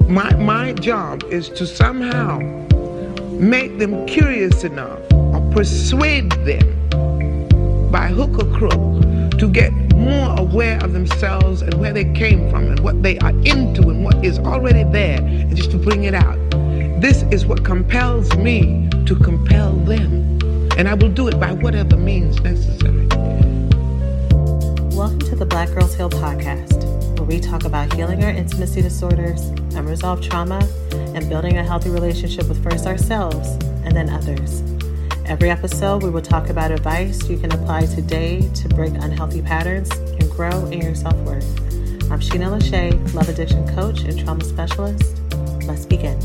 My job is to somehow make them curious enough or persuade them by hook or crook to get more aware of themselves and where they came from and what they are into and what is already there, and just to bring it out. This is what compels me to compel them, and I will do it by whatever means necessary. Welcome to the Black Girls Heal podcast, where we talk about healing our intimacy disorders, unresolved trauma, and building a healthy relationship with first ourselves and then others. Every episode, we will talk about advice you can apply today to break unhealthy patterns and grow in your self-worth. I'm Sheena Lachey, love addiction coach and trauma specialist. Let's begin.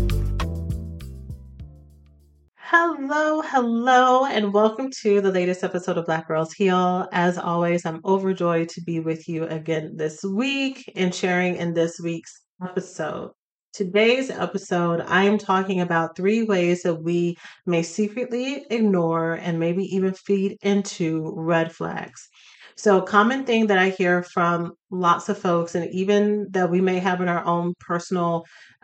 Hello, and welcome to the latest episode of Black Girls Heal. As always, I'm overjoyed to be with you again this week and sharing in this week's episode. Today's episode, I am talking about 3 ways that we may secretly ignore and maybe even feed into red flags. So, a common thing that I hear from lots of folks, and even that we may have in our own personal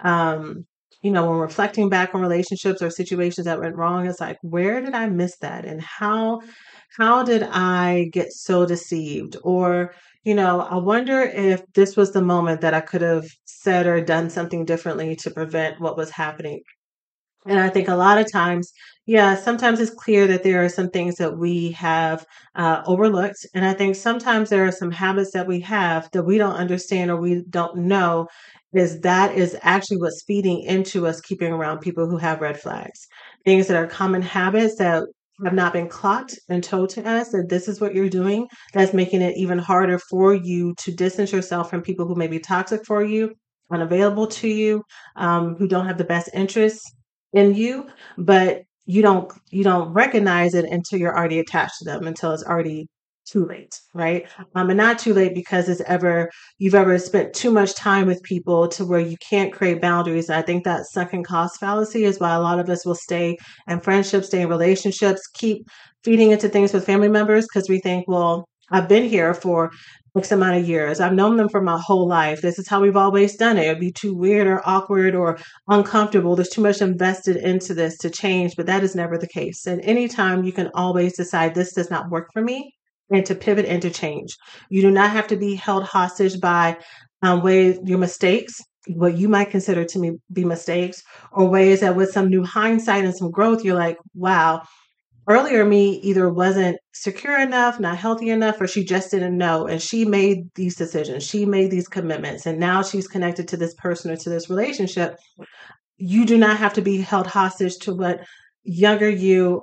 when reflecting back on relationships or situations that went wrong, it's like, where did I miss that? And how did I get so deceived? Or, I wonder if this was the moment that I could have said or done something differently to prevent what was happening. And I think a lot of times, sometimes it's clear that there are some things that we have overlooked. And I think sometimes there are some habits that we have that we don't understand or we don't know that is actually what's feeding into us keeping around people who have red flags. Things that are common habits that have not been clocked and told to us that this is what you're doing, that's making it even harder for you to distance yourself from people who may be toxic for you, unavailable to you, who don't have the best interests in you, but you don't recognize it until you're already attached to them, until it's already too late, right? And not too late because you've ever spent too much time with people to where you can't create boundaries. I think that sunken cost fallacy is why a lot of us will stay in friendships, stay in relationships, keep feeding into things with family members because we think, well, I've been here for X amount of years. I've known them for my whole life. This is how we've always done it. It'd be too weird or awkward or uncomfortable. There's too much invested into this to change, but that is never the case. And anytime you can always decide this does not work for me and to pivot and to change. You do not have to be held hostage by ways your mistakes, what you might consider to be mistakes, or ways that with some new hindsight and some growth, you're like, wow, earlier me either wasn't secure enough, not healthy enough, or she just didn't know. And she made these decisions. She made these commitments. And now she's connected to this person or to this relationship. You do not have to be held hostage to what younger you,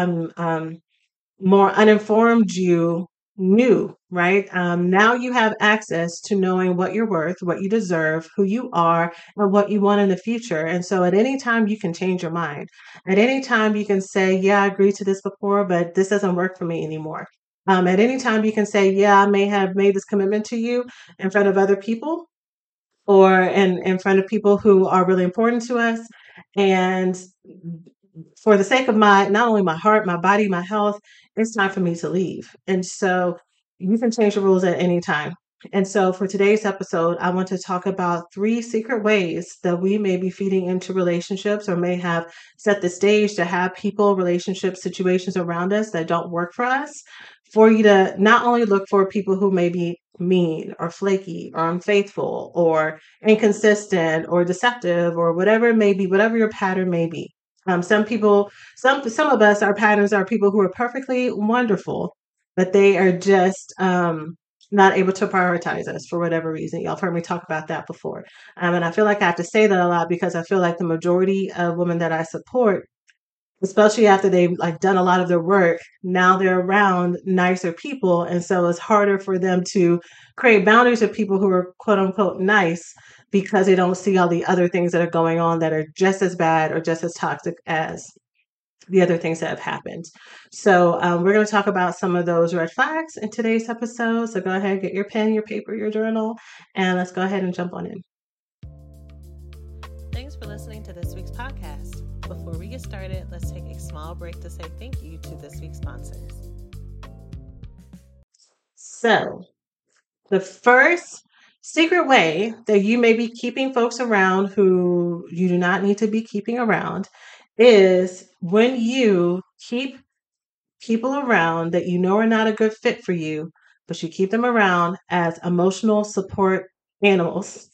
more uninformed you knew, right? Now you have access to knowing what you're worth, what you deserve, who you are, and what you want in the future. And so at any time you can change your mind. At any time you can say, yeah, I agreed to this before, but this doesn't work for me anymore. At any time you can say, yeah, I may have made this commitment to you in front of other people or in front of people who are really important to us. And for the sake of not only my heart, my body, my health, it's time for me to leave. And so you can change the rules at any time. And so for today's episode, I want to talk about 3 secret ways that we may be feeding into relationships or may have set the stage to have people, relationships, situations around us that don't work for us, for you to not only look for people who may be mean or flaky or unfaithful or inconsistent or deceptive or whatever it may be, whatever your pattern may be. Some of us, our patterns are people who are perfectly wonderful, but they are just not able to prioritize us for whatever reason. Y'all have heard me talk about that before. And I feel like I have to say that a lot because I feel like the majority of women that I support, especially after they've done a lot of their work, now they're around nicer people. And so it's harder for them to create boundaries with people who are quote unquote nice because they don't see all the other things that are going on that are just as bad or just as toxic as the other things that have happened. So we're going to talk about some of those red flags in today's episode. So go ahead, get your pen, your paper, your journal, and let's go ahead and jump on in. Thanks for listening to this week's podcast. Before we get started, let's take a small break to say thank you to this week's sponsors. So the first secret way that you may be keeping folks around who you do not need to be keeping around is when you keep people around that you know are not a good fit for you, but you keep them around as emotional support animals.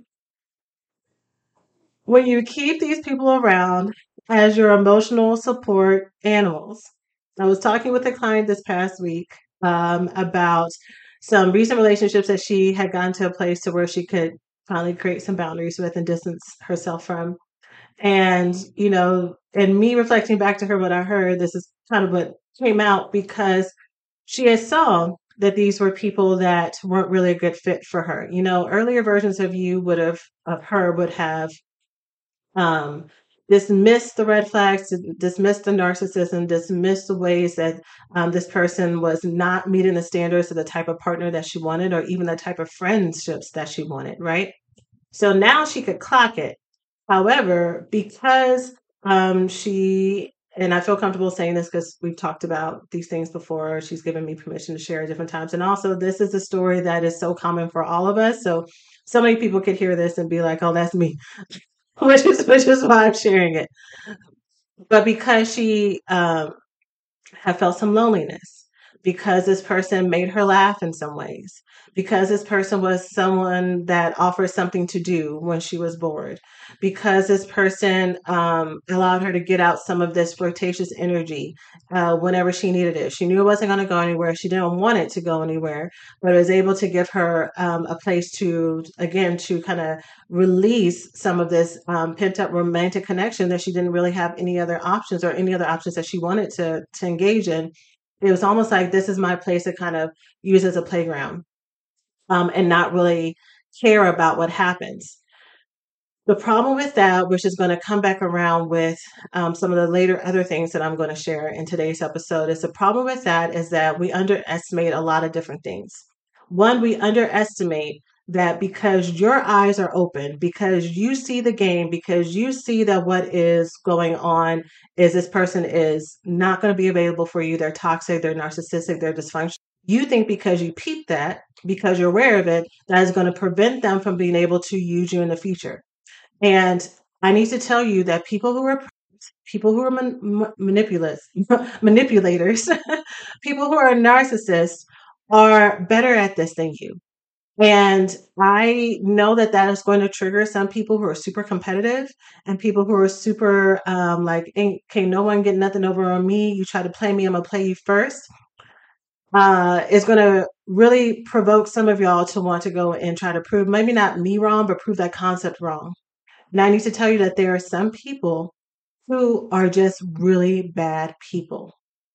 When you keep these people around as your emotional support animals. I was talking with a client this past week about some recent relationships that she had gotten to a place to where she could finally create some boundaries with and distance herself from. And, and me reflecting back to her what I heard, this is kind of what came out because she had saw that these were people that weren't really a good fit for her. Earlier versions of you of her would have um, dismiss the red flags, dismiss the narcissism, dismiss the ways that this person was not meeting the standards of the type of partner that she wanted, or even the type of friendships that she wanted, right? So now she could clock it. However, because she, and I feel comfortable saying this because we've talked about these things before, she's given me permission to share at different times. And also, this is a story that is so common for all of us. So many people could hear this and be like, oh, that's me. which is why I'm sharing it. But because she have felt some loneliness, because this person made her laugh in some ways, because this person was someone that offered something to do when she was bored, because this person allowed her to get out some of this flirtatious energy whenever she needed it. She knew it wasn't going to go anywhere. She didn't want it to go anywhere, but it was able to give her a place to, again, to kind of release some of this pent up romantic connection that she didn't really have any other options or any other options that she wanted to engage in. It was almost like this is my place to kind of use as a playground and not really care about what happens. The problem with that, which is going to come back around with some of the later other things that I'm going to share in today's episode, is the problem with that is that we underestimate a lot of different things. One, we underestimate that because your eyes are open, because you see the game, because you see that what is going on is this person is not going to be available for you. They're toxic, they're narcissistic, they're dysfunctional. You think because you peep that, because you're aware of it, that is going to prevent them from being able to use you in the future. And I need to tell you that people who are manipulators, people who are narcissists are better at this than you. And I know that that is going to trigger some people who are super competitive and people who are super like, can no one get nothing over on me? You try to play me, I'm gonna play you first. Is going to really provoke some of y'all to want to go and try to prove maybe not me wrong, but prove that concept wrong. And I need to tell you that there are some people who are just really bad people,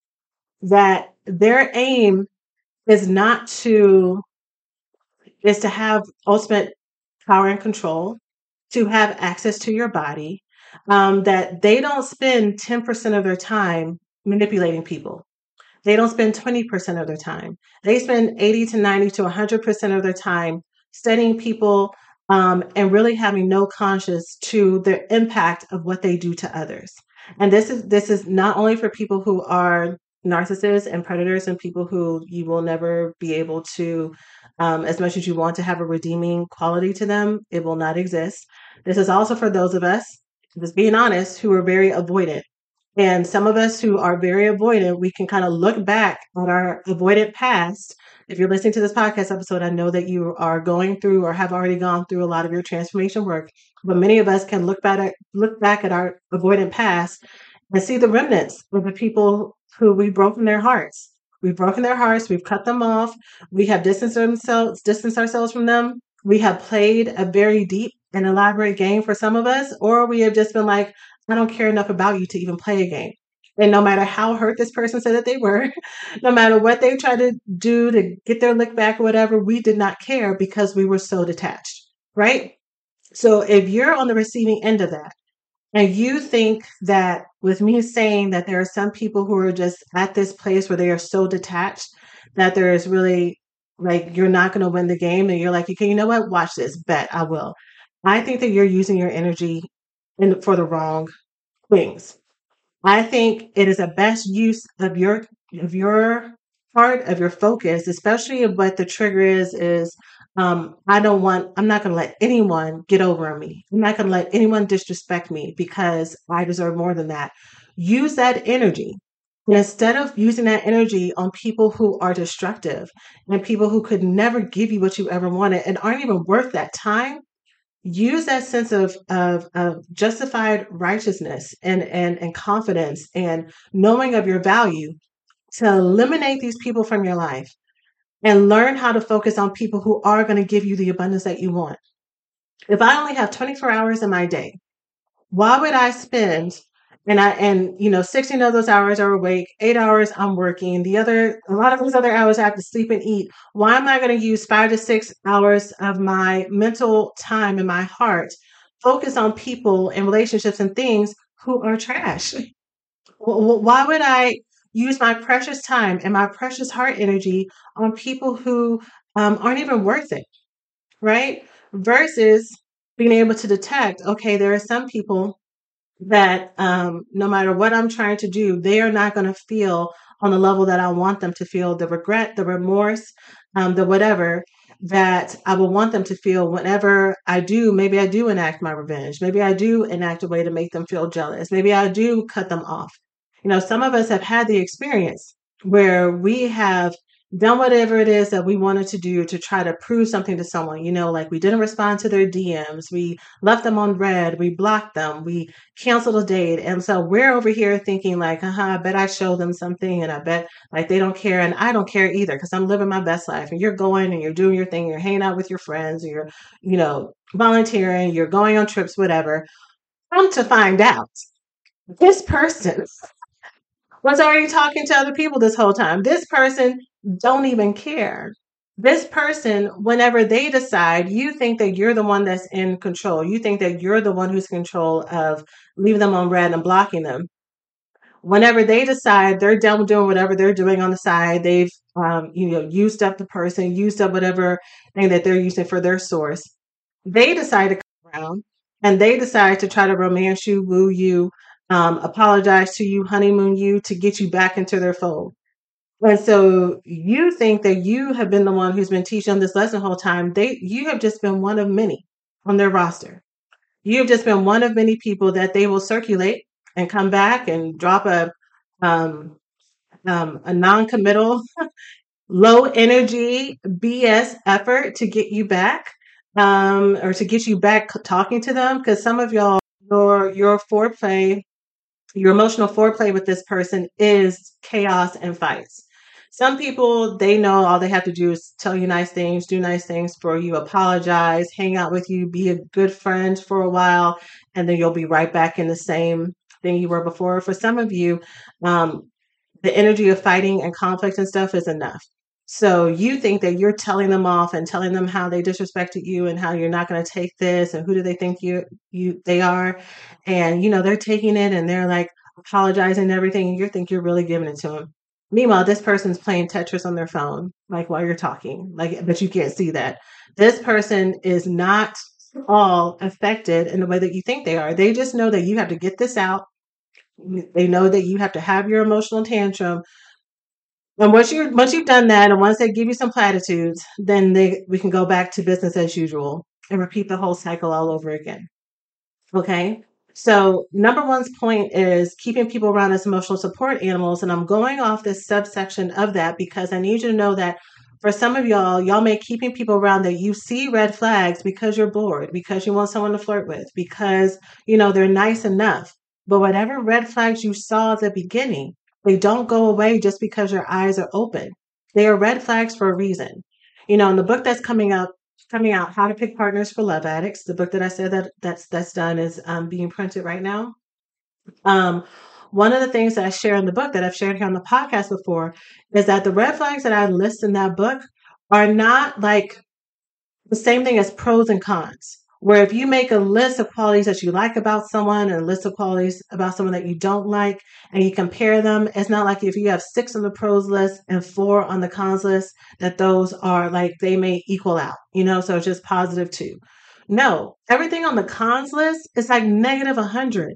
that their aim is not to, is to have ultimate power and control, to have access to your body, that they don't spend 10% of their time manipulating people. They don't spend 20% of their time. They spend 80 to 90 to 100% of their time studying people and really having no conscience to the impact of what they do to others. And this is not only for people who are narcissists and predators and people who you will never be able to, as much as you want to have a redeeming quality to them, it will not exist. This is also for those of us, just being honest, who are very avoidant. And some of us who are very avoidant, we can kind of look back on our avoidant past. If you're listening to this podcast episode, I know that you are going through or have already gone through a lot of your transformation work. But many of us can look back at our avoidant past and see the remnants of the people who we've broken their hearts. We've broken their hearts. We've cut them off. We have distanced ourselves from them. We have played a very deep and elaborate game for some of us, or we have just been like, I don't care enough about you to even play a game. And no matter how hurt this person said that they were, no matter what they tried to do to get their lick back or whatever, we did not care because we were so detached, right? So if you're on the receiving end of that, and you think that with me saying that there are some people who are just at this place where they are so detached that there is really like you're not going to win the game, and you're like, okay, you know what? Watch this. Bet I will. I think that you're using your energy for the wrong things. I think it is a best use of your part of your focus, especially if what the trigger is I'm not going to let anyone get over on me. I'm not going to let anyone disrespect me because I deserve more than that. Use that energy. And instead of using that energy on people who are destructive and people who could never give you what you ever wanted and aren't even worth that time, use that sense of justified righteousness and confidence and knowing of your value to eliminate these people from your life and learn how to focus on people who are going to give you the abundance that you want. If I only have 24 hours in my day, why would I spend and 16 of those hours are awake, 8 hours I'm working, a lot of those other hours I have to sleep and eat. Why am I going to use 5 to 6 hours of my mental time and my heart focus on people and relationships and things who are trash? Why would I use my precious time and my precious heart energy on people who aren't even worth it, right? Versus being able to detect, okay, there are some people that no matter what I'm trying to do, they are not going to feel on the level that I want them to feel, the regret, the remorse, the whatever that I will want them to feel whenever maybe I do enact my revenge. Maybe I do enact a way to make them feel jealous. Maybe I do cut them off. Some of us have had the experience where we have done whatever it is that we wanted to do to try to prove something to someone. Like we didn't respond to their DMs, we left them on red, we blocked them, we canceled a date. And so we're over here thinking like, I bet I showed them something and I bet like they don't care. And I don't care either because I'm living my best life. And you're going and you're doing your thing, you're hanging out with your friends, and you're volunteering, you're going on trips, whatever. Come to find out, this person was already talking to other people this whole time. This person don't even care. This person, whenever they decide, you think that you're the one that's in control. You think that you're the one who's in control of leaving them on red and blocking them. Whenever they decide they're done doing whatever they're doing on the side, they've used up the person, used up whatever thing that they're using for their source. They decide to come around and they decide to try to romance you, woo you, apologize to you, honeymoon you to get you back into their fold. And so you think that you have been the one who's been teaching them this lesson the whole time. You have just been one of many on their roster. You have just been one of many people that they will circulate and come back and drop a non-committal, low energy BS effort to get you back, or to get you back talking to them. Because some of y'all, your foreplay, your emotional foreplay with this person is chaos and fights. Some people, they know all they have to do is tell you nice things, do nice things for you, apologize, hang out with you, be a good friend for a while, and then you'll be right back in the same thing you were before. For some of you, the energy of fighting and conflict and stuff is enough. So you think that you're telling them off and telling them how they disrespected you and how you're not going to take this and who do they think they are, and they're taking it and they're like apologizing and everything, and you think you're really giving it to them. Meanwhile, this person's playing Tetris on their phone, like while you're talking, like, but you can't see that. This person is not all affected in the way that you think they are. They just know that you have to get this out. They know that you have to have your emotional tantrum. And once you've done that, and once they give you some platitudes, then we can go back to business as usual and repeat the whole cycle all over again. Okay. So number one's point is keeping people around as emotional support animals. And I'm going off this subsection of that because I need you to know that for some of y'all may keeping people around that you see red flags because you're bored, because you want someone to flirt with, because, they're nice enough. But whatever red flags you saw at the beginning, they don't go away just because your eyes are open. They are red flags for a reason. In the book that's coming out, How to Pick Partners for Love Addicts, the book that I said that's done is being printed right now. One of the things that I share in the book that I've shared here on the podcast before is that the red flags that I list in that book are not like the same thing as pros and cons. Where if you make a list of qualities that you like about someone and a list of qualities about someone that you don't like and you compare them, it's not like if you have 6 on the pros list and 4 on the cons list, that those are like, they may equal out, so it's just positive 2. No, everything on the cons list is like negative 100.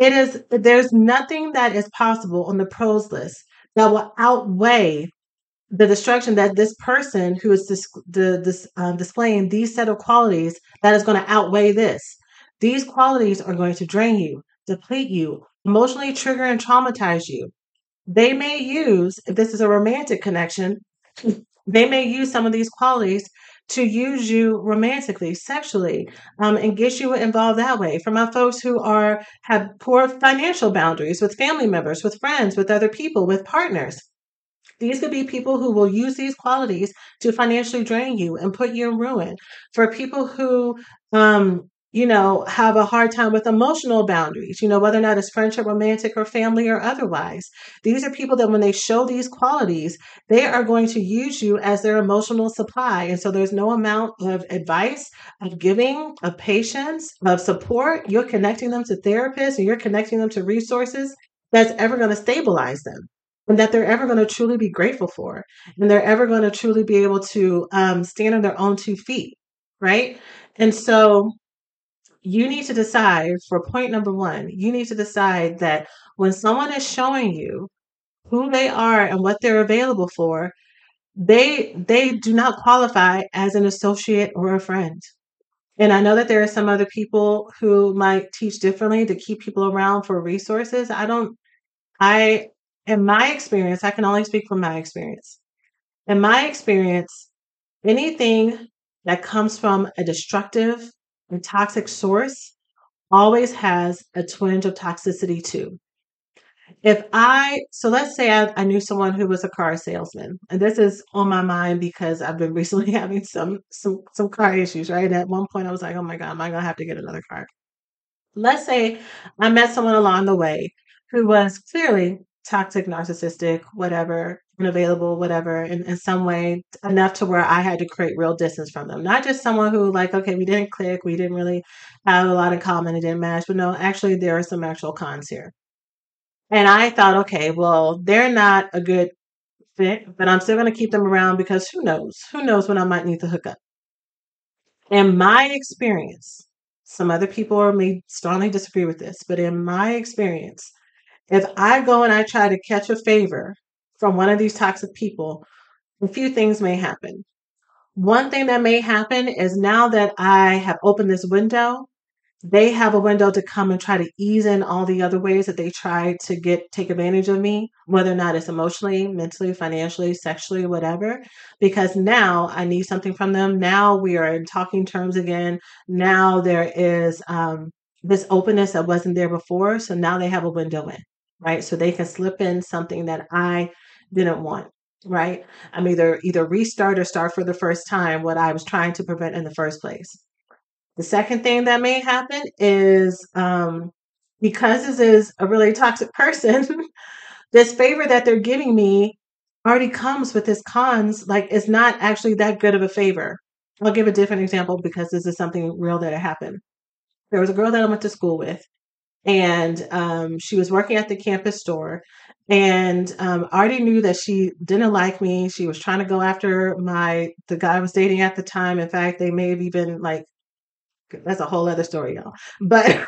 There's nothing that is possible on the pros list that will outweigh the destruction that this person who is displaying these set of qualities that is going to outweigh this. These qualities are going to drain you, deplete you, emotionally trigger and traumatize you. They may use, if this is a romantic connection, they may use some of these qualities to use you romantically, sexually, and get you involved that way. For my folks who are have poor financial boundaries with family members, with friends, with other people, with partners, these could be people who will use these qualities to financially drain you and put you in ruin. For people who, have a hard time with emotional boundaries, whether or not it's friendship, romantic, or family, or otherwise. These are people that when they show these qualities, they are going to use you as their emotional supply. And so there's no amount of advice, of giving, of patience, of support. You're connecting them to therapists and you're connecting them to resources that's ever going to stabilize them and that they're ever going to truly be grateful for, and they're ever going to truly be able to stand on their own 2 feet, right? And so you need to decide for point number one, you need to decide that when someone is showing you who they are and what they're available for, they do not qualify as an associate or a friend. And I know that there are some other people who might teach differently to keep people around for resources. I, in my experience, I can only speak from my experience. In my experience, anything that comes from a destructive and toxic source always has a twinge of toxicity too. So let's say I knew someone who was a car salesman, and this is on my mind because I've been recently having some car issues, right? And at one point I was like, oh my God, am I going to have to get another car? Let's say I met someone along the way who was clearly toxic, narcissistic, whatever, unavailable, whatever, in some way enough to where I had to create real distance from them. Not just someone who, like, okay, we didn't click, we didn't really have a lot in common, it didn't match, but no, actually, there are some actual cons here. And I thought, okay, well, they're not a good fit, but I'm still going to keep them around because who knows? Who knows when I might need to hook up? In my experience, some other people may strongly disagree with this, but in my experience, if I go and I try to catch a favor from one of these toxic people, a few things may happen. One thing that may happen is now that I have opened this window, they have a window to come and try to ease in all the other ways that they try to take advantage of me, whether or not it's emotionally, mentally, financially, sexually, whatever. Because now I need something from them. Now we are in talking terms again. Now there is this openness that wasn't there before. So now they have a window in, right? So they can slip in something that I didn't want. Right. I'm either restart or start for the first time what I was trying to prevent in the first place. The second thing that may happen is because this is a really toxic person, this favor that they're giving me already comes with its cons. Like, it's not actually that good of a favor. I'll give a different example because this is something real that happened. There was a girl that I went to school with, and she was working at the campus store. And I already knew that she didn't like me. She was trying to go after the guy I was dating at the time. In fact, they may have even like, that's a whole other story, y'all. But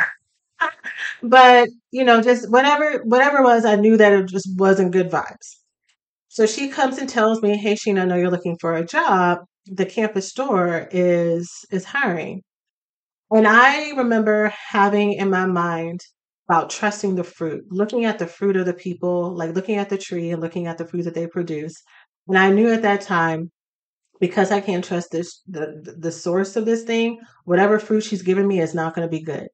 but just whatever it was, I knew that it just wasn't good vibes. So she comes and tells me, "Hey, Sheena, I know you're looking for a job. The campus store is hiring." And I remember having in my mind about trusting the fruit, looking at the fruit of the people, like looking at the tree and looking at the fruit that they produce. And I knew at that time, because I can't trust the source of this thing, whatever fruit she's giving me is not going to be good.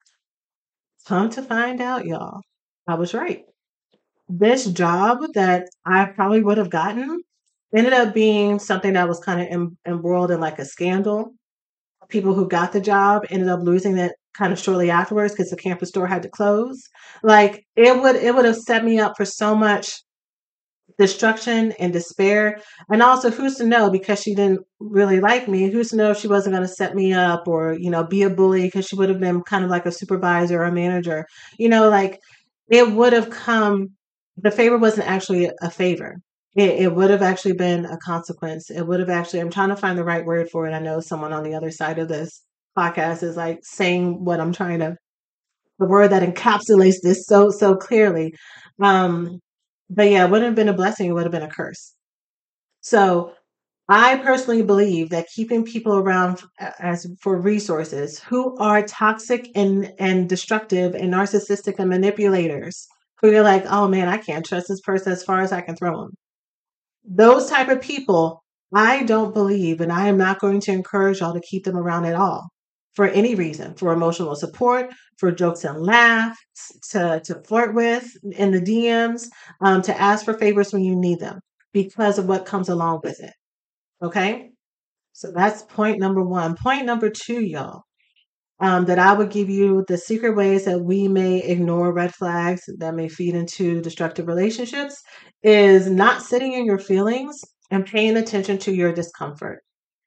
Come to find out, y'all, I was right. This job that I probably would have gotten ended up being something that was kind of embroiled in like a scandal. People who got the job ended up losing it kind of shortly afterwards because the campus store had to close. Like, it would have set me up for so much destruction and despair. And also, who's to know, because she didn't really like me, who's to know if she wasn't going to set me up or, be a bully, because she would have been kind of like a supervisor or a manager. Like, it would have come, the favor wasn't actually a favor. It would have actually been a consequence. It would have actually, I'm trying to find the right word for it. I know someone on the other side of this podcast is like saying what I'm trying to, the word that encapsulates this so clearly. Um, but yeah, it wouldn't have been a blessing, it would have been a curse. So I personally believe that keeping people around as for resources who are toxic and destructive and narcissistic and manipulators, who you're like, oh man, I can't trust this person as far as I can throw them. Those type of people, I don't believe, and I am not going to encourage y'all to keep them around at all for any reason, for emotional support, for jokes and laughs, to flirt with in the DMs, to ask for favors when you need them because of what comes along with it. Okay. So that's point number one. Point number two, y'all, that I would give you the secret ways that we may ignore red flags that may feed into destructive relationships is not sitting in your feelings and paying attention to your discomfort.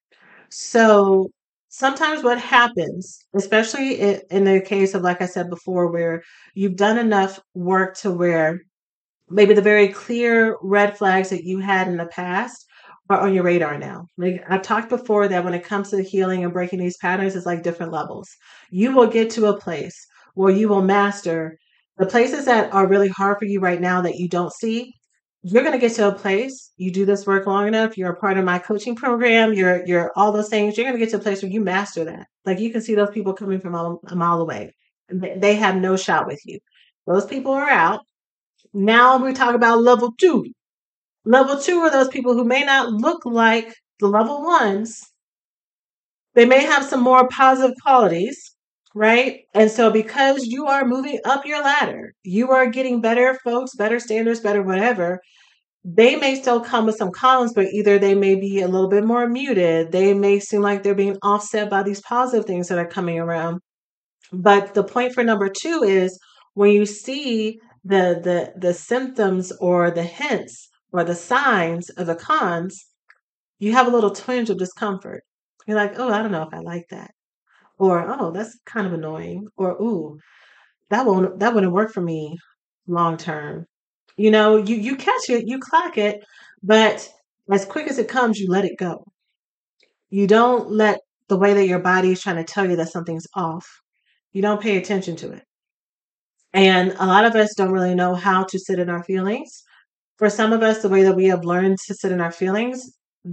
So sometimes what happens, especially in the case of, like I said before, where you've done enough work to where maybe the very clear red flags that you had in the past are on your radar now. Like I've talked before that when it comes to healing and breaking these patterns, it's like different levels. You will get to a place where you will master the places that are really hard for you right now that you don't see. You're going to get to a place, you do this work long enough, you're a part of my coaching program, you're all those things, you're going to get to a place where you master that. Like you can see those people coming from a mile away. They have no shot with you. Those people are out. Now we talk about level two. Level two are those people who may not look like the level ones. They may have some more positive qualities, right? And so because you are moving up your ladder, you are getting better folks, better standards, better whatever. They may still come with some cons, but either they may be a little bit more muted. They may seem like they're being offset by these positive things that are coming around. But the point for number two is when you see the symptoms or the hints or the signs of the cons, you have a little twinge of discomfort. You're like, oh, I don't know if I like that. Or, oh, that's kind of annoying. Or, ooh, that wouldn't work for me long term. You catch it, you clock it, but as quick as it comes, you let it go. You don't let the way that your body is trying to tell you that something's off. You don't pay attention to it. And a lot of us don't really know how to sit in our feelings. For some of us, the way that we have learned to sit in our feelings,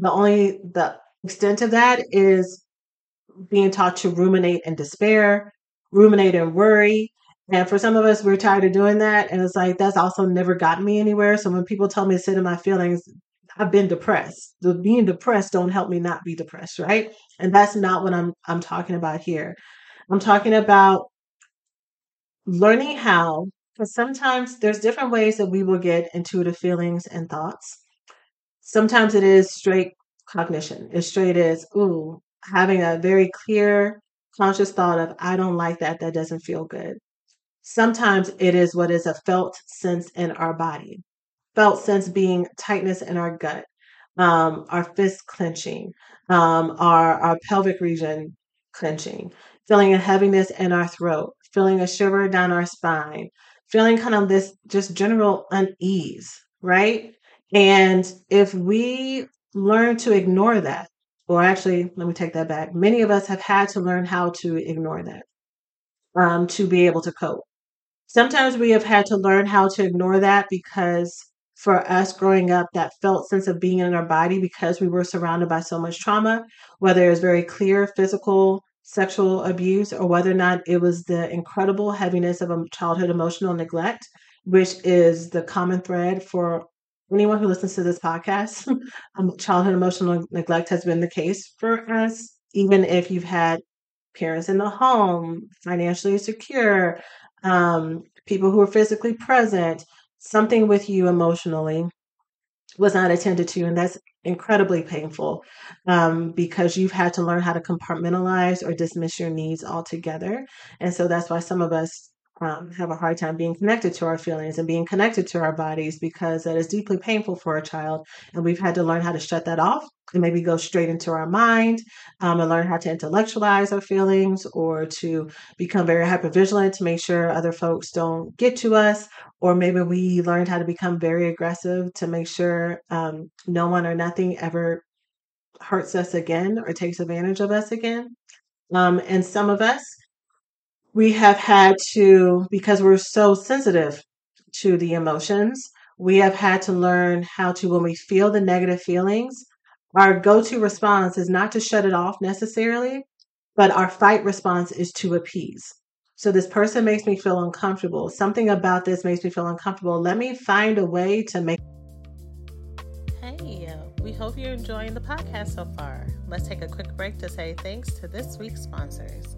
the extent of that is being taught to ruminate and despair, ruminate and worry. And for some of us, we're tired of doing that. And it's like, that's also never gotten me anywhere. So when people tell me to sit in my feelings, I've been depressed. The being depressed don't help me not be depressed, right? And that's not what I'm talking about here. I'm talking about learning how, because sometimes there's different ways that we will get intuitive feelings and thoughts. Sometimes it is straight cognition. It's straight as, ooh, having a very clear, conscious thought of, I don't like that. That doesn't feel good. Sometimes it is what is a felt sense in our body. Felt sense being tightness in our gut, our fist clenching, our pelvic region clenching, feeling a heaviness in our throat, feeling a shiver down our spine, feeling kind of this just general unease, right? And if we learn to ignore that, or actually, let me take that back. Many of us have had to learn how to ignore that to be able to cope. Sometimes we have had to learn how to ignore that because for us growing up, that felt sense of being in our body because we were surrounded by so much trauma, whether it was very clear physical, sexual abuse, or whether or not it was the incredible heaviness of a childhood emotional neglect, which is the common thread for anyone who listens to this podcast. Childhood emotional neglect has been the case for us, even if you've had parents in the home, financially secure, people who are physically present, something with you emotionally was not attended to. And that's incredibly painful because you've had to learn how to compartmentalize or dismiss your needs altogether. And so that's why some of us have a hard time being connected to our feelings and being connected to our bodies because that is deeply painful for a child. And we've had to learn how to shut that off and maybe go straight into our mind and learn how to intellectualize our feelings or to become very hypervigilant to make sure other folks don't get to us. Or maybe we learned how to become very aggressive to make sure no one or nothing ever hurts us again or takes advantage of us again. And some of us, we have had to, because we're so sensitive to the emotions, We have had to learn how to, when we feel the negative feelings, our go-to response is not to shut it off necessarily, but our fight response is to appease. So this person makes me feel uncomfortable. Something about this makes me feel uncomfortable. Let me find a way to make. Hey, we hope you're enjoying the podcast so far. Let's take a quick break to say thanks to this week's sponsors.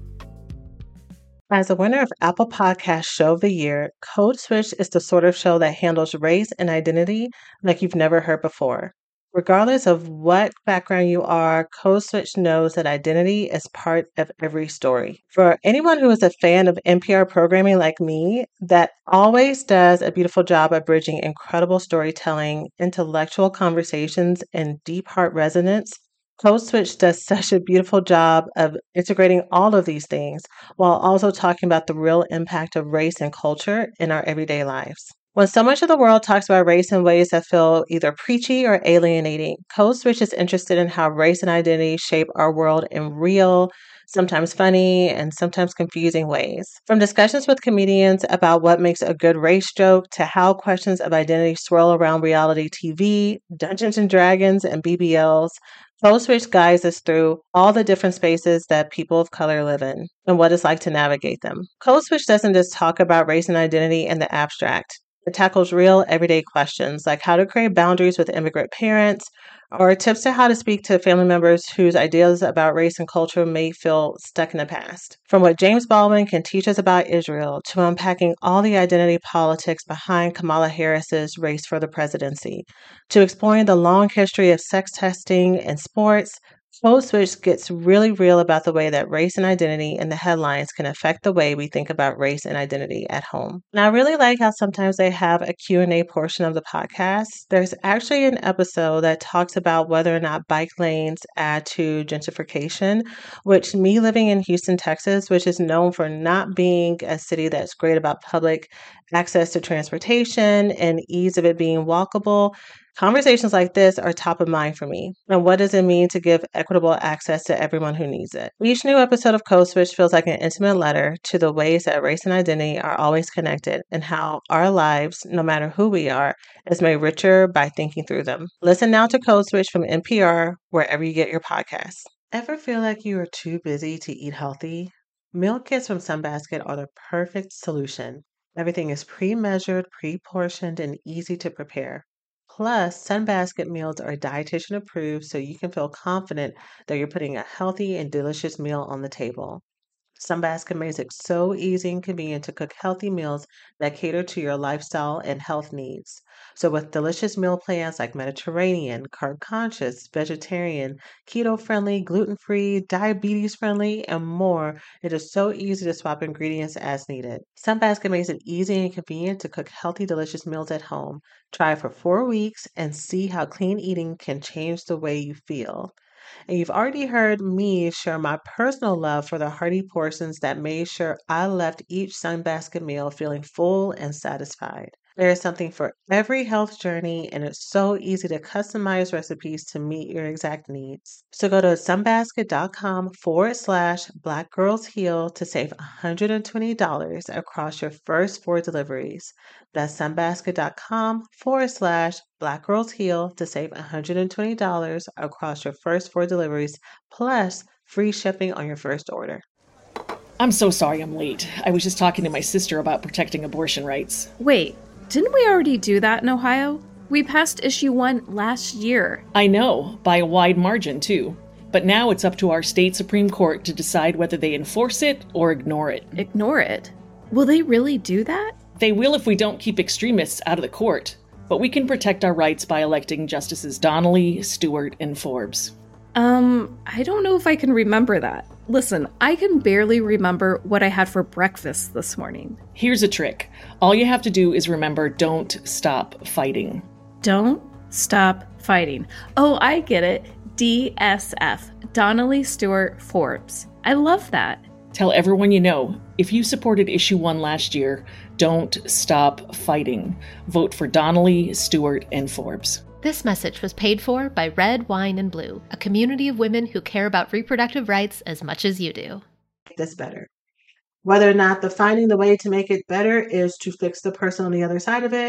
As a winner of Apple Podcast Show of the Year, Code Switch is the sort of show that handles race and identity like you've never heard before. Regardless of what background you are, Code Switch knows that identity is part of every story. For anyone who is a fan of NPR programming like me, that always does a beautiful job of bridging incredible storytelling, intellectual conversations, and deep heart resonance, Code Switch does such a beautiful job of integrating all of these things while also talking about the real impact of race and culture in our everyday lives. When so much of the world talks about race in ways that feel either preachy or alienating, Code Switch is interested in how race and identity shape our world in real, sometimes funny, and sometimes confusing ways. From discussions with comedians about what makes a good race joke to how questions of identity swirl around reality TV, Dungeons and Dragons, and BBLs, Code Switch guides us through all the different spaces that people of color live in and what it's like to navigate them. Code Switch doesn't just talk about race and identity in the abstract. It tackles real everyday questions like how to create boundaries with immigrant parents or tips to how to speak to family members whose ideas about race and culture may feel stuck in the past. From what James Baldwin can teach us about Israel to unpacking all the identity politics behind Kamala Harris's race for the presidency, to exploring the long history of sex testing in sports, Code Switch gets really real about the way that race and identity in the headlines can affect the way we think about race and identity at home. And I really like how sometimes they have a Q&A portion of the podcast. There's actually an episode that talks about whether or not bike lanes add to gentrification, which me living in Houston, Texas, which is known for not being a city that's great about public access to transportation and ease of it being walkable, conversations like this are top of mind for me. And what does it mean to give equitable access to everyone who needs it? Each new episode of Code Switch feels like an intimate letter to the ways that race and identity are always connected and how our lives, no matter who we are, is made richer by thinking through them. Listen now to Code Switch from NPR, wherever you get your podcasts. Ever feel like you are too busy to eat healthy? Meal kits from Sunbasket are the perfect solution. Everything is pre-measured, pre-portioned, and easy to prepare. Plus, Sunbasket meals are dietitian approved, so you can feel confident that you're putting a healthy and delicious meal on the table. Sunbasket makes it so easy and convenient to cook healthy meals that cater to your lifestyle and health needs. So, with delicious meal plans like Mediterranean, carb conscious, vegetarian, keto friendly, gluten free, diabetes friendly, and more, it is so easy to swap ingredients as needed. Sunbasket makes it easy and convenient to cook healthy, delicious meals at home. Try it for 4 weeks and see how clean eating can change the way you feel. And you've already heard me share my personal love for the hearty portions that made sure I left each Sunbasket meal feeling full and satisfied. There is something for every health journey, and it's so easy to customize recipes to meet your exact needs. So go to sunbasket.com/Black Girls Heal to save $120 across your first 4 deliveries. That's sunbasket.com/Black Girls Heal to save $120 across your first 4 deliveries, plus free shipping on your first order. I'm so sorry I'm late. I was just talking to my sister about protecting abortion rights. Wait, didn't we already do that in Ohio? We passed issue 1 last year. I know, by a wide margin, too. But now it's up to our state Supreme Court to decide whether they enforce it or ignore it. Ignore it? Will they really do that? They will if we don't keep extremists out of the court. But we can protect our rights by electing Justices Donnelly, Stewart, and Forbes. I don't know if I can remember that. Listen, I can barely remember what I had for breakfast this morning. Here's a trick. All you have to do is remember, don't stop fighting. Don't stop fighting. Oh, I get it. DSF. Donnelly, Stewart, Forbes. I love that. Tell everyone you know, if you supported issue 1 last year, don't stop fighting. Vote for Donnelly, Stewart, and Forbes. This message was paid for by Red, Wine, and Blue, a community of women who care about reproductive rights as much as you do. This better. Whether or not finding the way to make it better is to fix the person on the other side of it,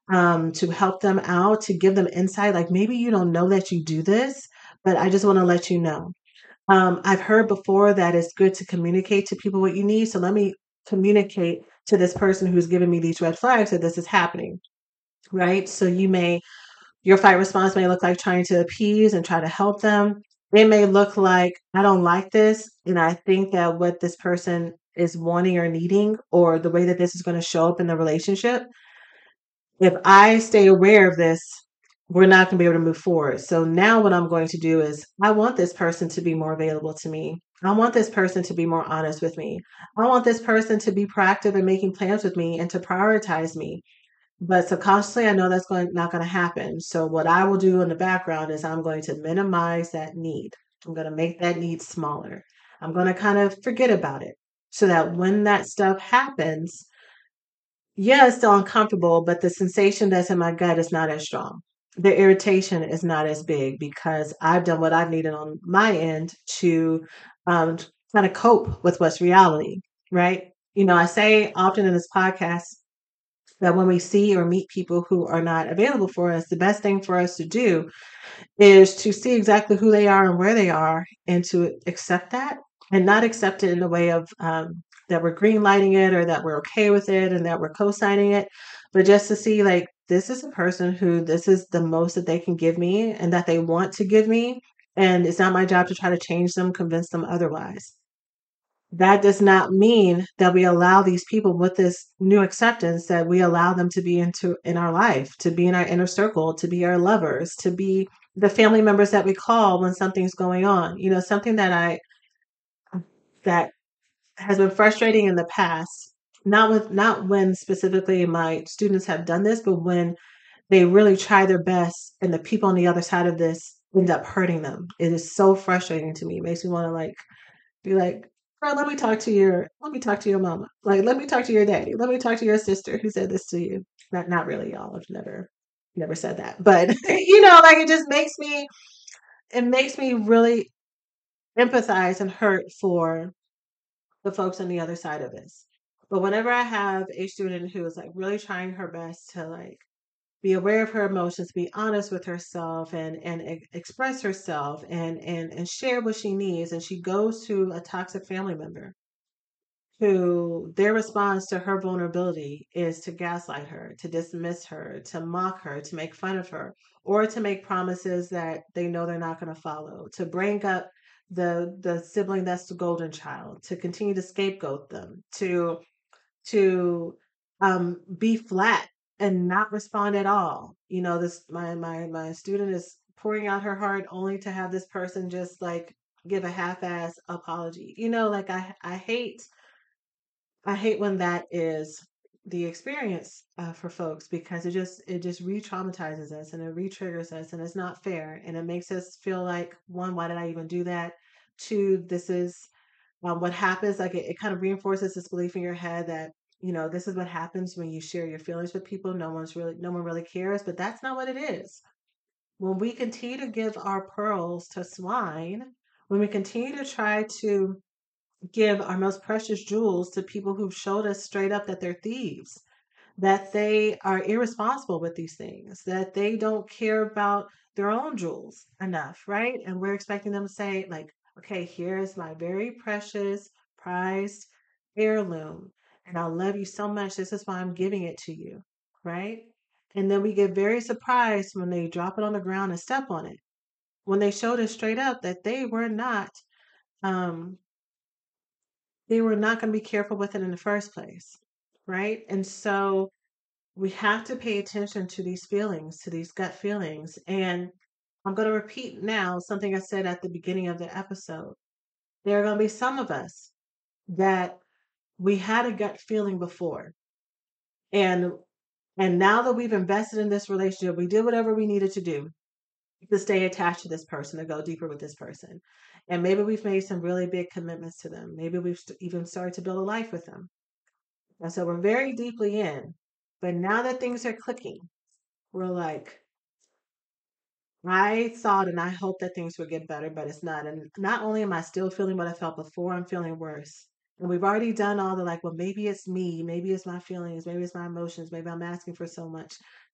to help them out, to give them insight. Like maybe you don't know that you do this, but I just want to let you know. I've heard before that it's good to communicate to people what you need. So let me communicate to this person who's giving me these red flags that this is happening, right? So your fight response may look like trying to appease and try to help them. It may look like, I don't like this. And I think that what this person is wanting or needing, or the way that this is going to show up in the relationship, if I stay aware of this, we're not going to be able to move forward. So now what I'm going to do is I want this person to be more available to me. I want this person to be more honest with me. I want this person to be proactive in making plans with me and to prioritize me. But subconsciously, I know that's not going to happen. So what I will do in the background is I'm going to minimize that need. I'm going to make that need smaller. I'm going to kind of forget about it so that when that stuff happens, yeah, it's still uncomfortable, but the sensation that's in my gut is not as strong. The irritation is not as big because I've done what I've needed on my end to um, kind of cope with what's reality, right? I say often in this podcast that when we see or meet people who are not available for us, the best thing for us to do is to see exactly who they are and where they are and to accept that and not accept it in the way of that we're green lighting it or that we're okay with it and that we're co-signing it, but just to see like this is a person who this is the most that they can give me and that they want to give me. And it's not my job to try to change them, convince them otherwise. That does not mean that we allow these people with this new acceptance that we allow them to be in our life, to be in our inner circle, to be our lovers, to be the family members that we call when something's going on. Something that has been frustrating in the past, not when specifically my students have done this, but when they really try their best and the people on the other side of this end up hurting them. It is so frustrating to me. It makes me want to be like, girl, let me talk to your mama. Like, let me talk to your daddy. Let me talk to your sister who said this to you. Not really, y'all. I've never said that. But like it makes me really empathize and hurt for the folks on the other side of this. But whenever I have a student who is like really trying her best to like be aware of her emotions, be honest with herself and express herself and share what she needs. And she goes to a toxic family member who their response to her vulnerability is to gaslight her, to dismiss her, to mock her, to make fun of her, or to make promises that they know they're not going to follow, to bring up the sibling that's the golden child, to continue to scapegoat them, to be flat and not respond at all. This my student is pouring out her heart only to have this person just like give a half-ass apology. Like I hate when that is the experience for folks because it just re-traumatizes us and it re-triggers us and it's not fair and it makes us feel like one, why did I even do that? Two, this is what happens. Like it kind of reinforces this belief in your head that this is what happens when you share your feelings with people. No one really cares, but that's not what it is. When we continue to give our pearls to swine, when we continue to try to give our most precious jewels to people who've showed us straight up that they're thieves, that they are irresponsible with these things, that they don't care about their own jewels enough, right? And we're expecting them to say, like, okay, here's my very precious, prized heirloom, and I love you so much. This is why I'm giving it to you, right? And then we get very surprised when they drop it on the ground and step on it. When they showed us straight up that um, they were not going to be careful with it in the first place, right? And so we have to pay attention to these feelings, to these gut feelings. And I'm going to repeat now something I said at the beginning of the episode. There are going to be some of us that we had a gut feeling before. And now that we've invested in this relationship, we did whatever we needed to do to stay attached to this person, to go deeper with this person. And maybe we've made some really big commitments to them. Maybe we've even started to build a life with them. And so we're very deeply in. But now that things are clicking, we're like, I thought and I hope that things would get better, but it's not. And not only am I still feeling what I felt before, I'm feeling worse. And we've already done all the like, well, maybe it's me, maybe it's my feelings, maybe it's my emotions, maybe I'm asking for so much.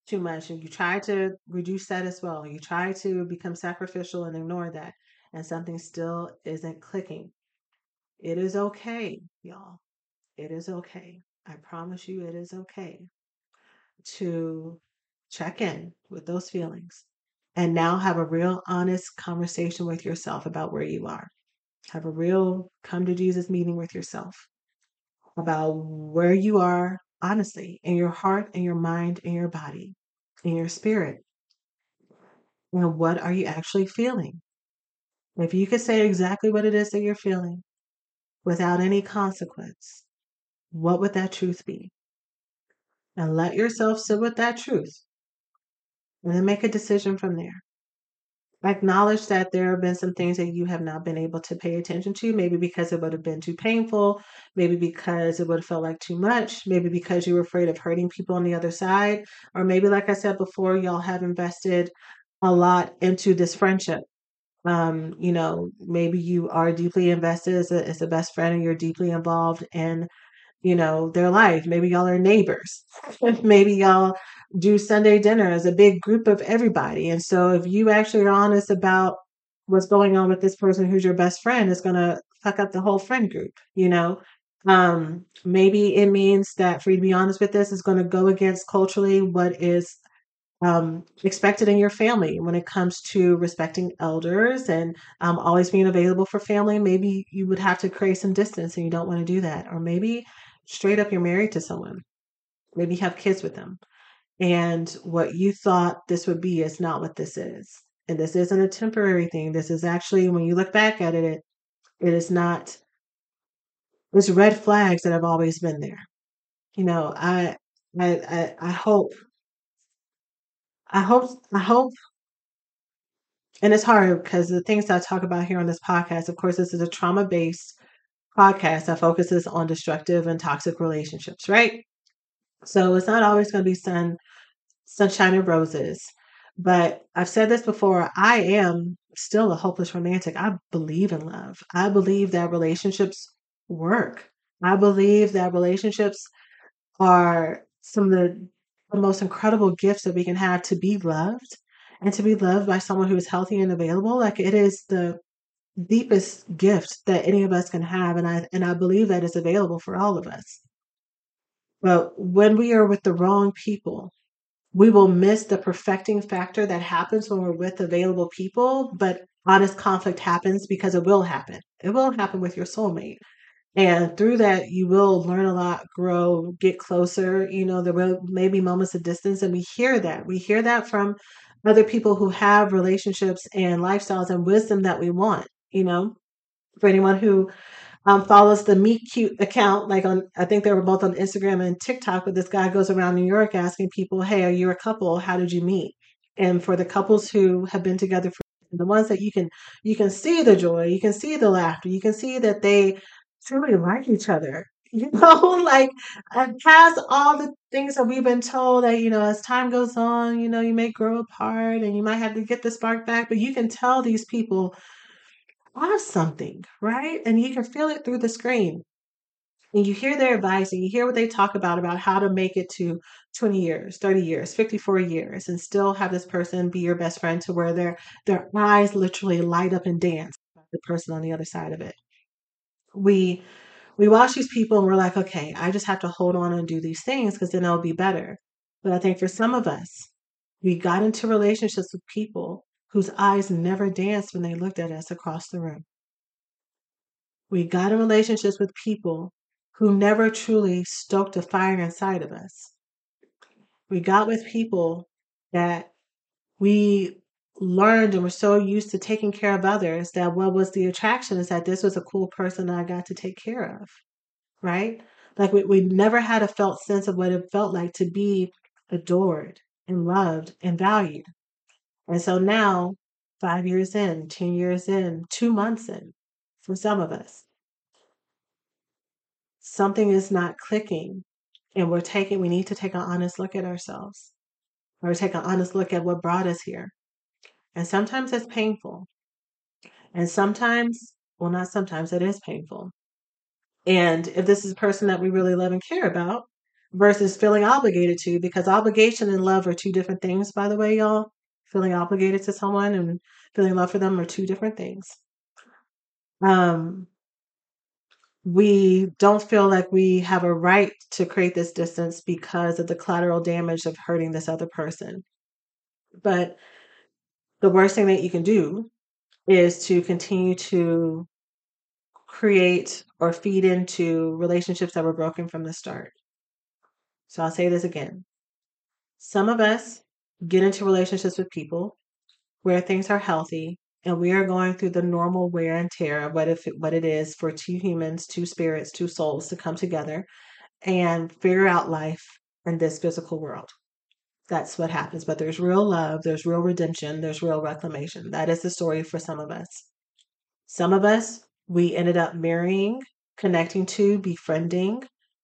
too much, and you try to reduce that as well. You try to become sacrificial and ignore that, and something still isn't clicking. It is okay, y'all. It is okay. I promise you, it is okay to check in with those feelings and now have a real honest conversation with yourself about where you are. Have a real come to Jesus meeting with yourself about where you are honestly in your heart, in your mind, in your body, in your spirit. And what are you actually feeling? If you could say exactly what it is that you're feeling without any consequence, what would that truth be? And let yourself sit with that truth and then make a decision from there. Acknowledge that there have been some things that you have not been able to pay attention to, maybe because it would have been too painful, maybe because it would have felt like too much, maybe because you were afraid of hurting people on the other side, or maybe, like I said before, y'all have invested a lot into this friendship. Maybe you are deeply invested as a best friend and you're deeply involved in their life. Maybe y'all are neighbors. Maybe y'all do Sunday dinner as a big group of everybody. And so if you actually are honest about what's going on with this person who's your best friend, it's going to fuck up the whole friend group. Maybe it means that for you to be honest with this is going to go against culturally what is expected in your family when it comes to respecting elders and always being available for family. Maybe you would have to create some distance and you don't want to do that. Or maybe straight up you're married to someone. Maybe you have kids with them. And what you thought this would be is not what this is. And this isn't a temporary thing. This is actually, when you look back at it is not, there's red flags that have always been there. I hope, and it's hard because the things that I talk about here on this podcast, of course, this is a trauma-based podcast that focuses on destructive and toxic relationships, right? So it's not always going to be sunshine and roses. But I've said this before, I am still a hopeless romantic. I believe in love. I believe that relationships work. I believe that relationships are some of the most incredible gifts that we can have, to be loved and to be loved by someone who is healthy and available. Like, it is the deepest gift that any of us can have. And I believe that it's available for all of us. But when we are with the wrong people, we will miss the perfecting factor that happens when we're with available people. But honest conflict happens because it will happen. It will happen with your soulmate. And through that, you will learn a lot, grow, get closer. There will maybe moments of distance. And we hear that. We hear that from other people who have relationships and lifestyles and wisdom that we want. For anyone who follows the Meet Cute account, I think they were both on Instagram and TikTok, but this guy goes around New York asking people, hey, are you a couple? How did you meet? And for the couples who have been together, for the ones that you can see the joy, you can see the laughter, you can see that they truly like each other. Like, past all the things that we've been told that, as time goes on, you may grow apart and you might have to get the spark back, but you can tell these people have something, right? And you can feel it through the screen. And you hear their advice and you hear what they talk about how to make it to 20 years, 30 years, 54 years, and still have this person be your best friend, to where their eyes literally light up and dance about the person on the other side of it. We watch these people and we're like, okay, I just have to hold on and do these things because then it'll be better. But I think for some of us, we got into relationships with people whose eyes never danced when they looked at us across the room. We got in relationships with people who never truly stoked a fire inside of us. We got with people that we learned and were so used to taking care of others that what was the attraction is that this was a cool person that I got to take care of, right? Like, we never had a felt sense of what it felt like to be adored and loved and valued. And so now, 5 years in, 10 years in, 2 months in, for some of us, something is not clicking, and we need to take an honest look at ourselves, or take an honest look at what brought us here. And sometimes it's painful. And sometimes, well, not sometimes, it is painful. And if this is a person that we really love and care about, versus feeling obligated to, because obligation and love are two different things, by the way, y'all. Feeling obligated to someone and feeling love for them are two different things. We don't feel like we have a right to create this distance because of the collateral damage of hurting this other person. But the worst thing that you can do is to continue to create or feed into relationships that were broken from the start. So I'll say this again. Some of us get into relationships with people where things are healthy and we are going through the normal wear and tear of what it is for two humans, two spirits, two souls to come together and figure out life in this physical world. That's what happens. But there's real love, there's real redemption, there's real reclamation. That is the story for some of us. Some of us, we ended up marrying, connecting to, befriending,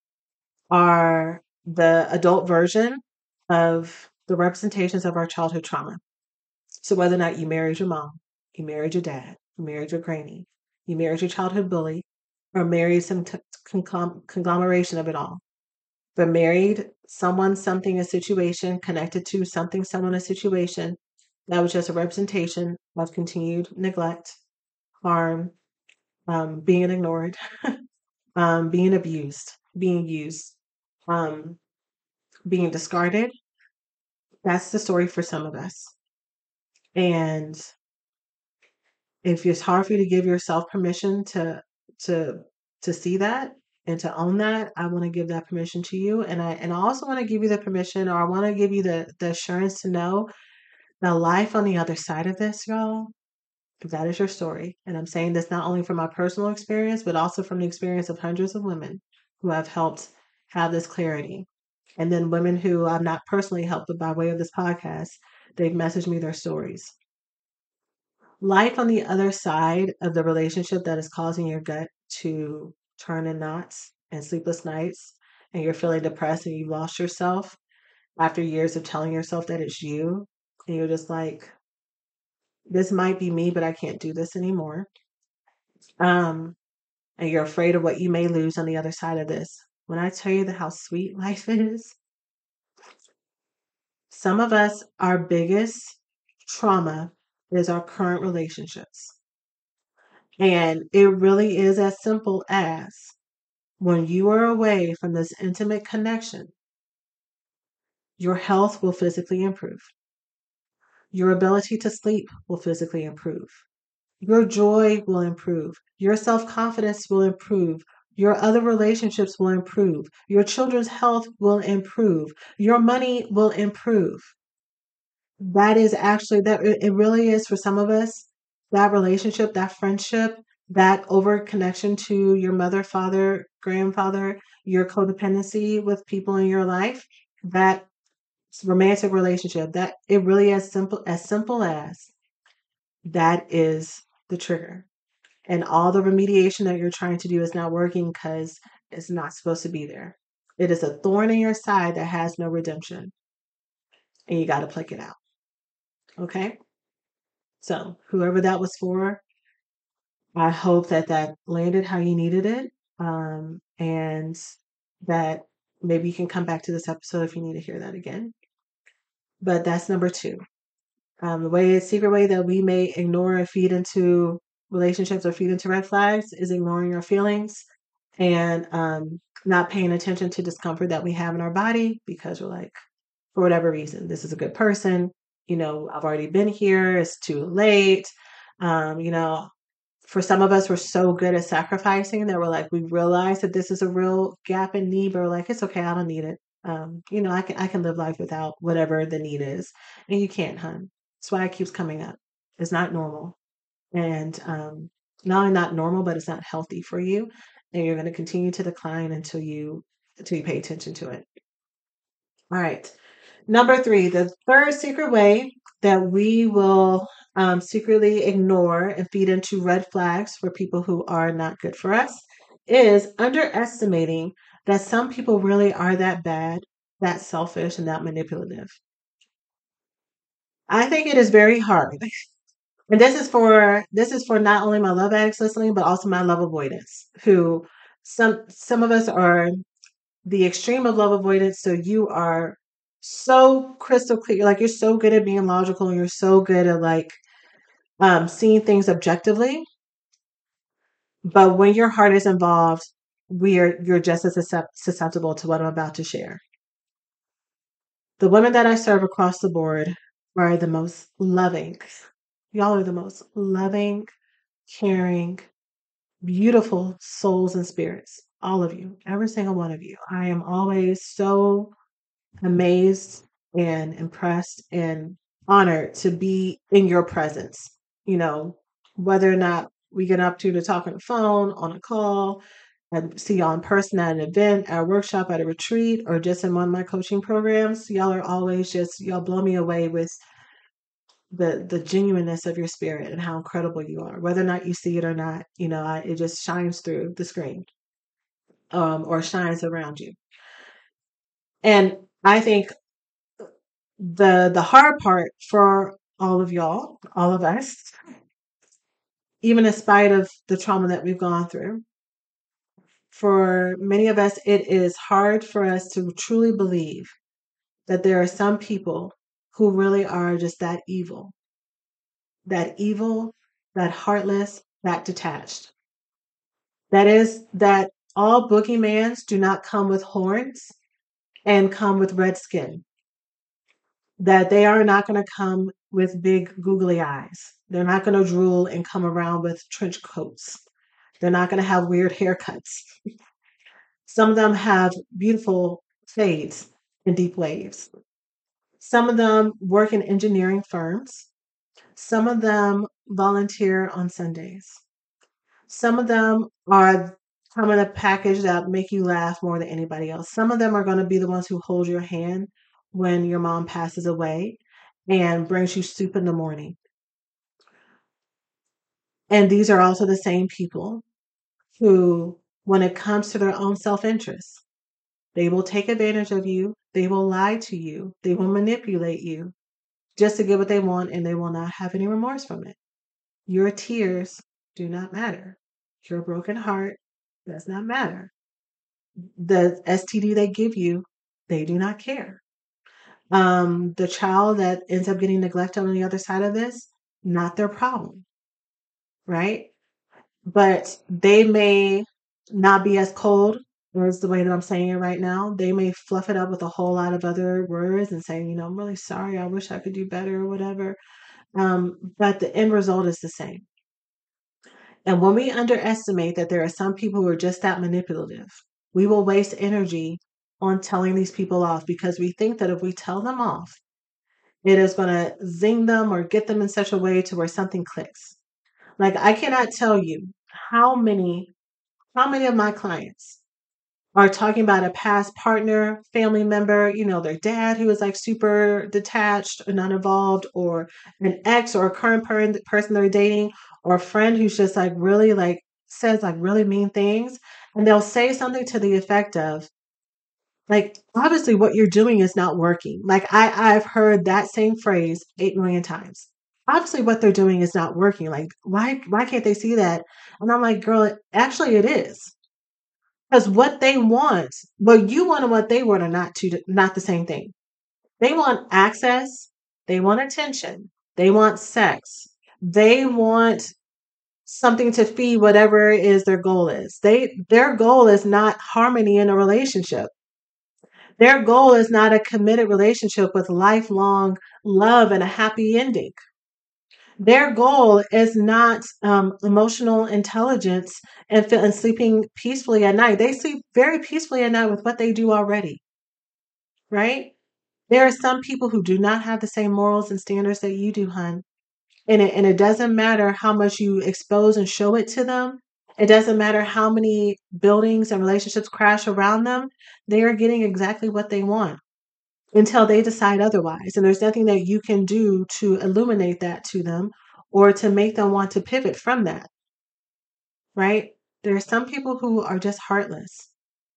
are the adult version of the representations of our childhood trauma. So whether or not you married your mom, you married your dad, you married your granny, you married your childhood bully, or married some conglomeration of it all. But married someone, something, a situation, connected to something, someone, a situation, that was just a representation of continued neglect, harm, being ignored, being abused, being used, being discarded. That's the story for some of us. And if it's hard for you to give yourself permission to see that and to own that, I want to give that permission to you. And I also want to give you the permission, or I want to give you the assurance to know that life on the other side of this, y'all, if that is your story. And I'm saying this not only from my personal experience, but also from the experience of hundreds of women who have helped have this clarity. And then women who I've not personally helped, but by way of this podcast, they've messaged me their stories. Life on the other side of the relationship that is causing your gut to turn in knots and sleepless nights, and you're feeling depressed and you've lost yourself after years of telling yourself that it's you, and you're just like, this might be me, but I can't do this anymore. And you're afraid of what you may lose on the other side of this. When I tell you how sweet life is, some of us, our biggest trauma is our current relationships. And it really is as simple as when you are away from this intimate connection, your health will physically improve. Your ability to sleep will physically improve. Your joy will improve. Your self-confidence will improve. Your other relationships will improve. Your children's health will improve. Your money will improve. That is actually, that it really is for some of us, that relationship, that friendship, that over connection to your mother, father, grandfather, your codependency with people in your life, that romantic relationship, that it really as simple as that is the trigger. And all the remediation that you're trying to do is not working because it's not supposed to be there. It is a thorn in your side that has no redemption. And you got to pluck it out. Okay? So, whoever that was for, I hope that landed how you needed it. And that maybe you can come back to this episode if you need to hear that again. But that's number 2. The secret way that we may ignore and feed into relationships or feed into red flags is ignoring our feelings and not paying attention to discomfort that we have in our body because we're like, for whatever reason, this is a good person. I've already been here. It's too late. For some of us, we're so good at sacrificing that we're like, we realize that this is a real gap in need, but we're like, it's okay. I don't need it. I can live life without whatever the need is. And you can't, hun. That's why it keeps coming up. It's not normal. And not only not normal, but it's not healthy for you. And you're going to continue to decline until you pay attention to it. All right. Number 3, the third secret way that we will secretly ignore and feed into red flags for people who are not good for us is underestimating that some people really are that bad, that selfish, and that manipulative. I think it is very hard. And this is for not only my love addicts listening, but also my love avoidance, who some of us are the extreme of love avoidance. So you are so crystal clear, like you're so good at being logical and you're so good at like seeing things objectively. But when your heart is involved, you're just as susceptible to what I'm about to share. The women that I serve across the board are the most loving. Y'all are the most loving, caring, beautiful souls and spirits. All of you, every single one of you. I am always so amazed and impressed and honored to be in your presence. You know, whether or not we get up to talk on the phone, on a call, and see y'all in person at an event, at a workshop, at a retreat, or just in one of my coaching programs, y'all are always just, y'all blow me away with the genuineness of your spirit and how incredible you are. Whether or not you see it or not, you know, it just shines through the screen or shines around you. And I think the hard part for all of y'all, all of us, even in spite of the trauma that we've gone through, for many of us, it is hard for us to truly believe that there are some people who really are just that evil, that heartless, that detached. That is that all boogeymans do not come with horns and come with red skin. That they are not going to come with big googly eyes. They're not going to drool and come around with trench coats. They're not going to have weird haircuts. Some of them have beautiful fades and deep waves. Some of them work in engineering firms. Some of them volunteer on Sundays. Some of them are come in a package that make you laugh more than anybody else. Some of them are going to be the ones who hold your hand when your mom passes away and brings you soup in the morning. And these are also the same people who, when it comes to their own self-interest, they will take advantage of you. They will lie to you. They will manipulate you just to get what they want, and they will not have any remorse from it. Your tears do not matter. Your broken heart does not matter. The STD they give you, they do not care. The child that ends up getting neglected on the other side of this, not their problem, right? But they may not be as cold as the way that I'm saying it right now. They may fluff it up with a whole lot of other words and say, you know, I'm really sorry. I wish I could do better or whatever. But the end result is the same. And when we underestimate that there are some people who are just that manipulative, we will waste energy on telling these people off because we think that if we tell them off, it is going to zing them or get them in such a way to where something clicks. Like I cannot tell you how many of my clients are talking about a past partner, family member, you know, their dad who is like super detached and not involved, or an ex or a current person they're dating, or a friend who's just like really like says like really mean things. And they'll say something to the effect of, like, obviously what you're doing is not working. Like I've heard that same phrase 8 million times. Obviously what they're doing is not working. Like, why can't they see that? And I'm like, girl, actually it is. Because what they want, what you want and what they want are not the same thing. They want access, they want attention, they want sex, they want something to feed whatever is their goal is. Their goal is not harmony in a relationship. Their goal is not a committed relationship with lifelong love and a happy ending. Their goal is not emotional intelligence and sleeping peacefully at night. They sleep very peacefully at night with what they do already, right? There are some people who do not have the same morals and standards that you do, hun. And it doesn't matter how much you expose and show it to them. It doesn't matter how many buildings and relationships crash around them. They are getting exactly what they want until they decide otherwise. And there's nothing that you can do to illuminate that to them or to make them want to pivot from that, right? There are some people who are just heartless.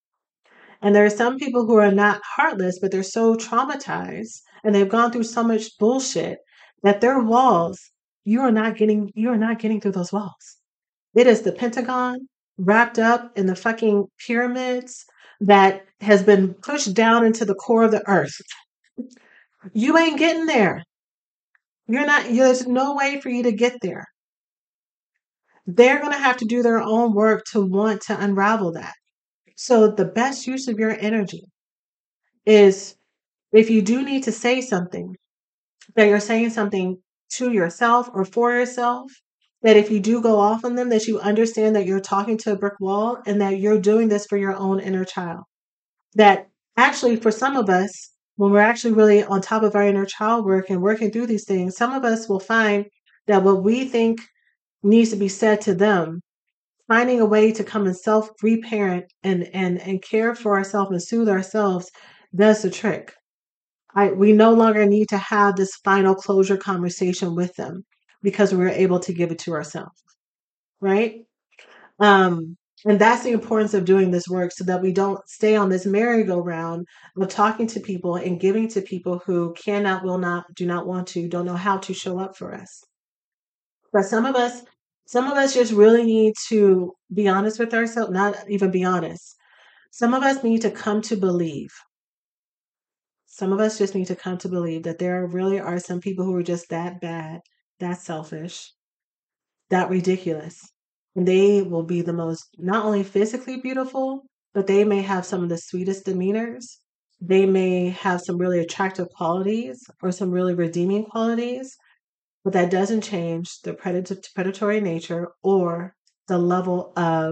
And there are some people who are not heartless, but they're so traumatized and they've gone through so much bullshit that their walls, you are not getting through those walls. It is the Pentagon wrapped up in the fucking pyramids that has been pushed down into the core of the earth. You ain't getting there. There's no way for you to get there. They're going to have to do their own work to want to unravel that. So the best use of your energy is, if you do need to say something, that you're saying something to yourself or for yourself, that if you do go off on them, that you understand that you're talking to a brick wall and that you're doing this for your own inner child. That actually, for some of us, when we're actually really on top of our inner child work and working through these things, some of us will find that what we think needs to be said to them, finding a way to come and self-reparent and care for ourselves and soothe ourselves, does the trick. We no longer need to have this final closure conversation with them because we're able to give it to ourselves, right? And that's the importance of doing this work, so that we don't stay on this merry-go-round of talking to people and giving to people who cannot, will not, do not want to, don't know how to show up for us. But some of us just really need to be honest with ourselves, not even be honest. Some of us need to come to believe. Some of us just need to come to believe that there really are some people who are just that bad, that selfish, that ridiculous. And they will be the most, not only physically beautiful, but they may have some of the sweetest demeanors. They may have some really attractive qualities or some really redeeming qualities, but that doesn't change the predatory nature or the level of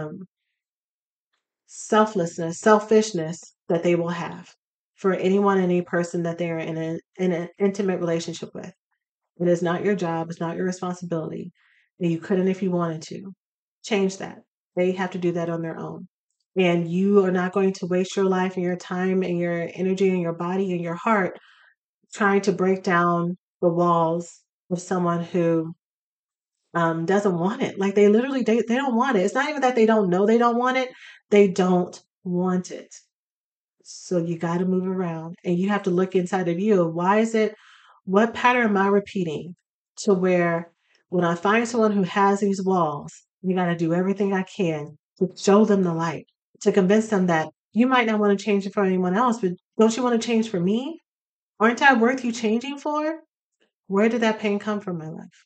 selfishness that they will have for anyone, any person that they are in an intimate relationship with. It is not your job. It's not your responsibility. And you couldn't, if you wanted to, change that. They have to do that on their own. And you are not going to waste your life and your time and your energy and your body and your heart trying to break down the walls of someone who doesn't want it. Like, they literally, they don't want it. It's not even that they don't know they don't want it. They don't want it. So you got to move around and you have to look inside of you. What pattern am I repeating to where when I find someone who has these walls, you got to do everything I can to show them the light, to convince them that you might not want to change it for anyone else, but don't you want to change for me? Aren't I worth you changing for? Where did that pain come from in my life?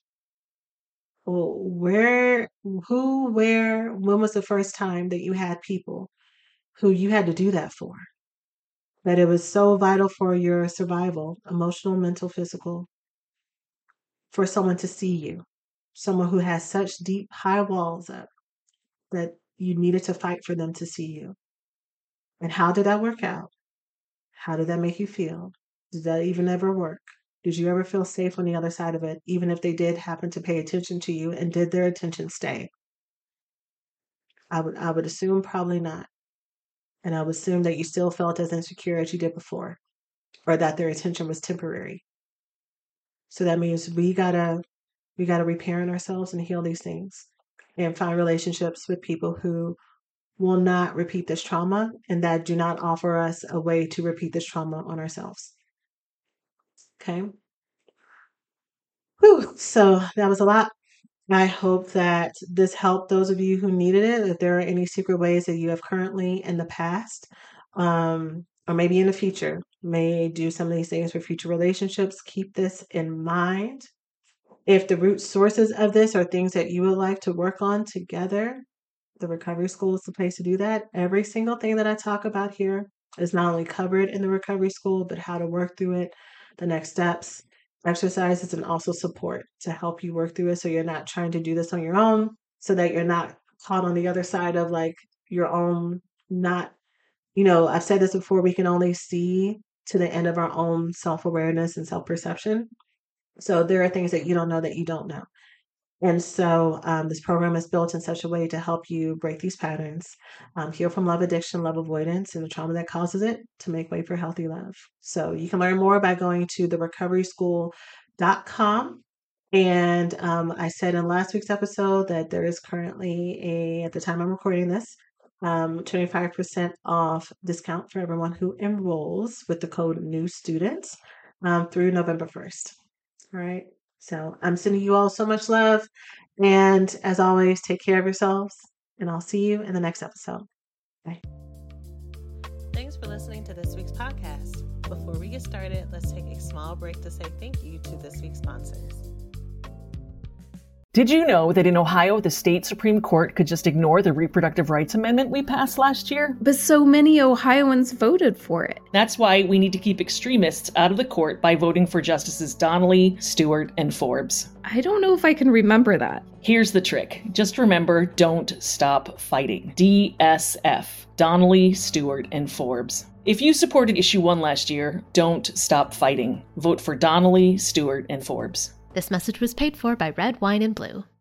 When was the first time that you had people who you had to do that for? That it was so vital for your survival, emotional, mental, physical, for someone to see you, someone who has such deep, high walls up that you needed to fight for them to see you. And how did that work out? How did that make you feel? Did that even ever work? Did you ever feel safe on the other side of it, even if they did happen to pay attention to you, and did their attention stay? I would assume probably not. And I would assume that you still felt as insecure as you did before, or that their attention was temporary. So that means we gotta reparent ourselves and heal these things and find relationships with people who will not repeat this trauma and that do not offer us a way to repeat this trauma on ourselves. Okay. Whew. So that was a lot. I hope that this helped those of you who needed it. If there are any secret ways that you have currently in the past, or maybe in the future, may do some of these things for future relationships, keep this in mind. If the root sources of this are things that you would like to work on together, the Recovery School is the place to do that. Every single thing that I talk about here is not only covered in the Recovery School, but how to work through it, the next steps, exercises, and also support to help you work through it so you're not trying to do this on your own, so that you're not caught on the other side of like your own not, I've said this before, we can only see to the end of our own self-awareness and self-perception. So there are things that you don't know that you don't know. And so this program is built in such a way to help you break these patterns, heal from love addiction, love avoidance, and the trauma that causes it, to make way for healthy love. So you can learn more by going to therecoveryschool.com. And I said in last week's episode that there is currently at the time I'm recording this, 25% off discount for everyone who enrolls with the code New Students through November 1st. All right. So I'm sending you all so much love. And as always, take care of yourselves. And I'll see you in the next episode. Bye. for listening to this week's podcast. Before we get started, let's take a small break to say thank you to this week's sponsors. Did you know that in Ohio, the state Supreme Court could just ignore the reproductive rights amendment we passed last year? But so many Ohioans voted for it. That's why we need to keep extremists out of the court by voting for Justices Donnelly, Stewart, and Forbes. I don't know if I can remember that. Here's the trick. Just remember, don't stop fighting. DSF. Donnelly, Stewart, and Forbes. If you supported Issue 1 last year, don't stop fighting. Vote for Donnelly, Stewart, and Forbes. This message was paid for by Red Wine and Blue.